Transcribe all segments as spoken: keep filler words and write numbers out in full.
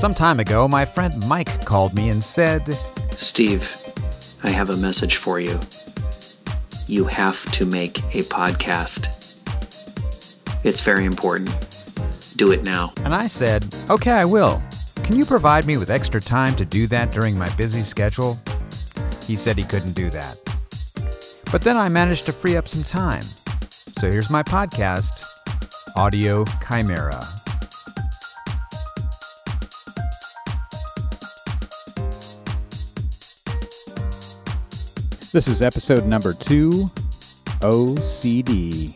Some time ago, my friend Mike called me and said, Steve, I have a message for you. You have to make a podcast. It's very important. Do it now. And I said, okay, I will. Can you provide me with extra time to do that during my busy schedule? He said he couldn't do that. But then I managed to free up some time. So here's my podcast, Audio Chimera. This is episode number two, O C D.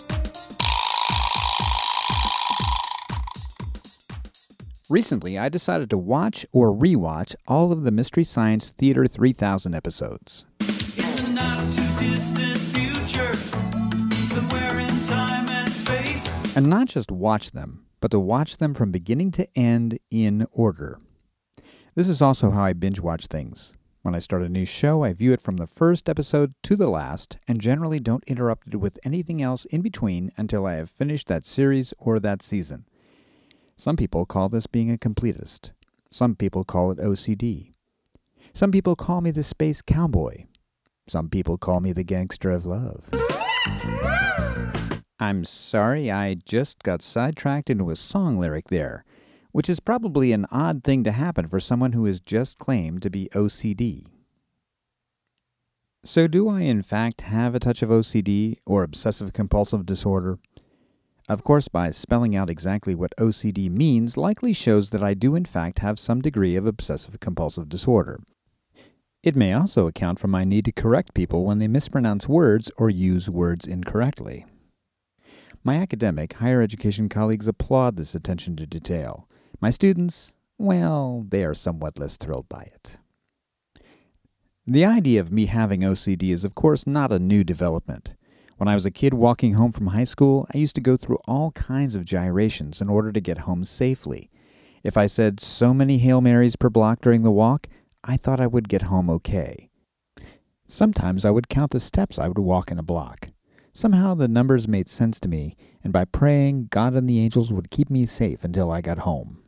Recently, I decided to watch or rewatch all of the Mystery Science Theater three thousand episodes. In the not-too-distant future, somewhere in time and space. And not just watch them, but to watch them from beginning to end in order. This is also how I binge watch things. When I start a new show, I view it from the first episode to the last, and generally don't interrupt it with anything else in between until I have finished that series or that season. Some people call this being a completist. Some people call it O C D. Some people call me the space cowboy. Some people call me the gangster of love. I'm sorry, I just got sidetracked into a song lyric there, which is probably an odd thing to happen for someone who has just claimed to be O C D. So do I in fact have a touch of O C D or obsessive-compulsive disorder? Of course, by spelling out exactly what O C D means likely shows that I do in fact have some degree of obsessive-compulsive disorder. It may also account for my need to correct people when they mispronounce words or use words incorrectly. My academic, higher education colleagues applaud this attention to detail. My students, well, they are somewhat less thrilled by it. The idea of me having O C D is of course not a new development. When I was a kid walking home from high school, I used to go through all kinds of gyrations in order to get home safely. If I said so many Hail Marys per block during the walk, I thought I would get home okay. Sometimes I would count the steps I would walk in a block. Somehow the numbers made sense to me, and by praying, God and the angels would keep me safe until I got home.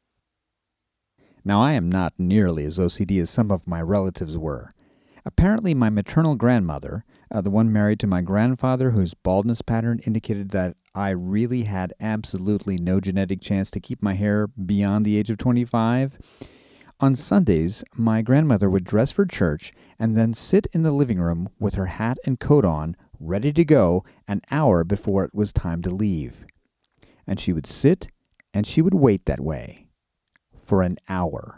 Now I am not nearly as O C D as some of my relatives were. Apparently my maternal grandmother, uh, the one married to my grandfather whose baldness pattern indicated that I really had absolutely no genetic chance to keep my hair beyond the age of twenty-five, on Sundays, my grandmother would dress for church and then sit in the living room with her hat and coat on, ready to go, an hour before it was time to leave. And she would sit and she would wait that way for an hour.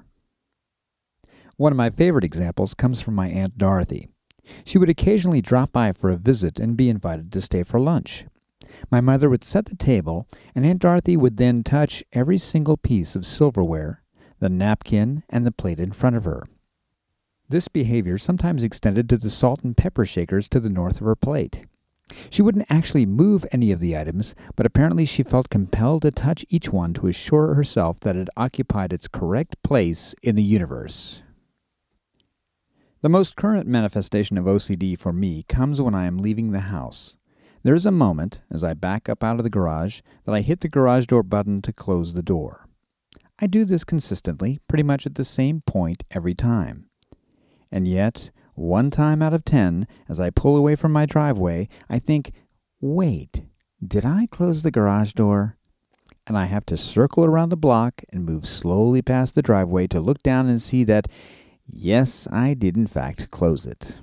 One of my favorite examples comes from my Aunt Dorothy. She would occasionally drop by for a visit and be invited to stay for lunch. My mother would set the table, and Aunt Dorothy would then touch every single piece of silverware, the napkin, and the plate in front of her. This behavior sometimes extended to the salt and pepper shakers to the north of her plate. She wouldn't actually move any of the items, but apparently she felt compelled to touch each one to assure herself that it occupied its correct place in the universe. The most current manifestation of O C D for me comes when I am leaving the house. There is a moment, as I back up out of the garage, that I hit the garage door button to close the door. I do this consistently, pretty much at the same point every time. And yet, one time out of ten, as I pull away from my driveway, I think, wait, did I close the garage door? And I have to circle around the block and move slowly past the driveway to look down and see that, yes, I did in fact close it.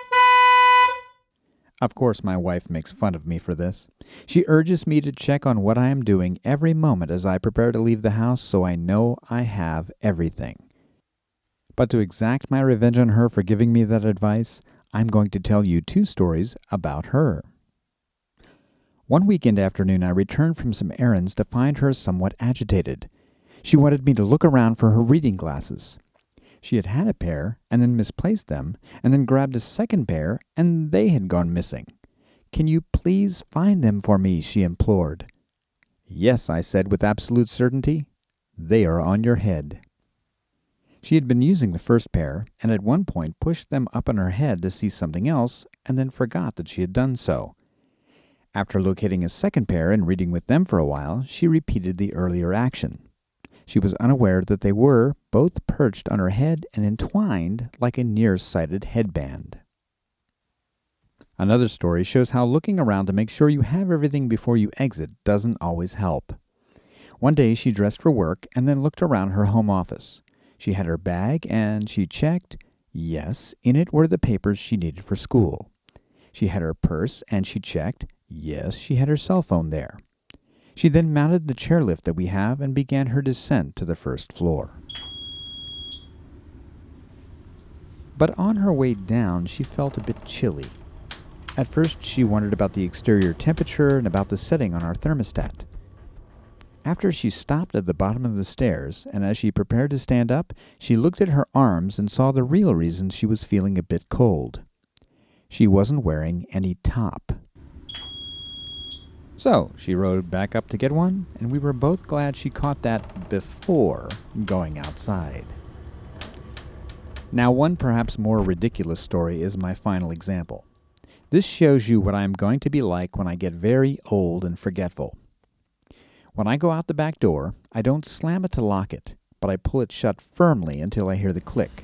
Of course, my wife makes fun of me for this. She urges me to check on what I am doing every moment as I prepare to leave the house so I know I have everything. But to exact my revenge on her for giving me that advice, I'm going to tell you two stories about her. One weekend afternoon, I returned from some errands to find her somewhat agitated. She wanted me to look around for her reading glasses. She had had a pair, and then misplaced them, and then grabbed a second pair, and they had gone missing. "Can you please find them for me?" she implored. "Yes," I said with absolute certainty. "They are on your head." She had been using the first pair, and at one point pushed them up on her head to see something else, and then forgot that she had done so. After locating a second pair and reading with them for a while, she repeated the earlier action. She was unaware that they were both perched on her head and entwined like a nearsighted headband. Another story shows how looking around to make sure you have everything before you exit doesn't always help. One day she dressed for work and then looked around her home office. She had her bag and she checked. Yes, in it were the papers she needed for school. She had her purse and she checked. Yes, she had her cell phone there. She then mounted the chairlift that we have and began her descent to the first floor. But on her way down, she felt a bit chilly. At first, she wondered about the exterior temperature and about the setting on our thermostat. After she stopped at the bottom of the stairs, and as she prepared to stand up, she looked at her arms and saw the real reason she was feeling a bit cold. She wasn't wearing any top. So she rode back up to get one, and we were both glad she caught that before going outside. Now, one perhaps more ridiculous story is my final example. This shows you what I am going to be like when I get very old and forgetful. When I go out the back door, I don't slam it to lock it, but I pull it shut firmly until I hear the click.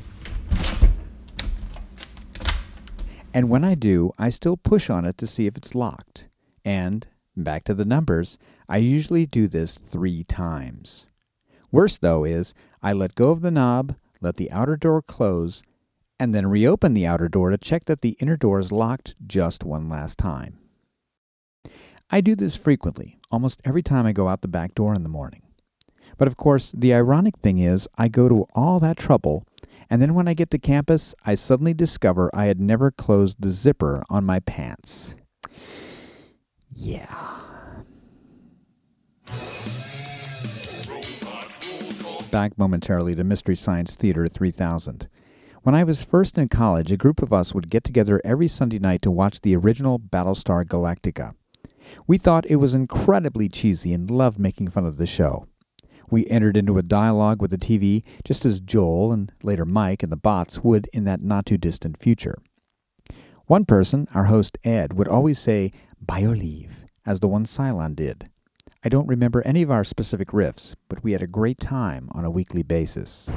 And when I do, I still push on it to see if it's locked. And, back to the numbers, I usually do this three times. Worse, though, is I let go of the knob, let the outer door close, and then reopen the outer door to check that the inner door is locked just one last time. I do this frequently, almost every time I go out the back door in the morning. But of course, the ironic thing is I go to all that trouble, and then when I get to campus, I suddenly discover I had never closed the zipper on my pants. Yeah. Back momentarily to Mystery Science Theater three thousand. When I was first in college, a group of us would get together every Sunday night to watch the original Battlestar Galactica. We thought it was incredibly cheesy and loved making fun of the show. We entered into a dialogue with the T V just as Joel and later Mike and the bots would in that not-too-distant future. One person, our host Ed, would always say, "By your leave," as the one Cylon did. I don't remember any of our specific riffs, but we had a great time on a weekly basis.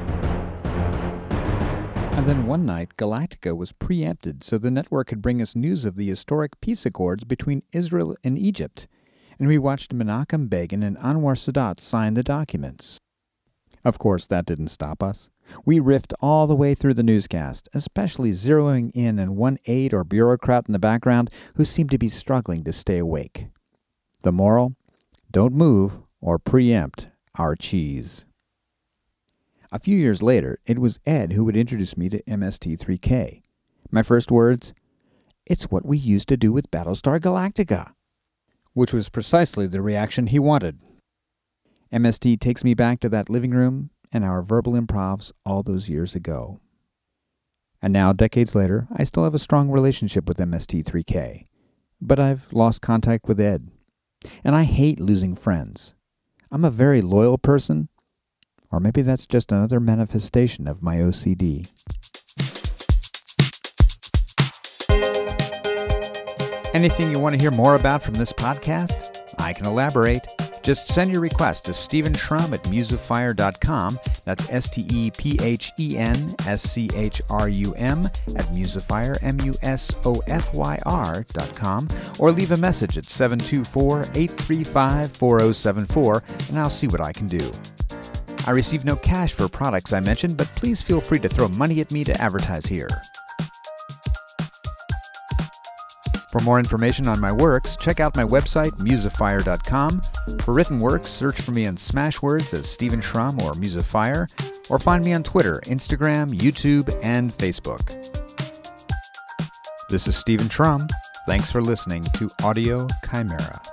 And then one night, Galactica was preempted so the network could bring us news of the historic peace accords between Israel and Egypt, and we watched Menachem Begin and Anwar Sadat sign the documents. Of course, that didn't stop us. We riffed all the way through the newscast, especially zeroing in on one aide or bureaucrat in the background who seemed to be struggling to stay awake. The moral? Don't move or preempt our cheese. A few years later, it was Ed who would introduce me to M S T three K. My first words, "It's what we used to do with Battlestar Galactica," which was precisely the reaction he wanted. M S T takes me back to that living room and our verbal improvs all those years ago. And now, decades later, I still have a strong relationship with M S T three K, but I've lost contact with Ed. And I hate losing friends. I'm a very loyal person, or maybe that's just another manifestation of my O C D. Anything you want to hear more about from this podcast? I can elaborate. Just send your request to Stephen Schrum at musefire dot com. That's S T E P H E N S C H R U M at Musefire, M U S O F Y R dot com, or leave a message at seven two four, eight three five, four zero seven four, and I'll see what I can do. I receive no cash for products I mentioned, but please feel free to throw money at me to advertise here. For more information on my works, check out my website, musefire dot com. For written works, search for me on Smashwords as Stephen Schrum or Musefire, or find me on Twitter, Instagram, YouTube, and Facebook. This is Stephen Schrum. Thanks for listening to Audio Chimera.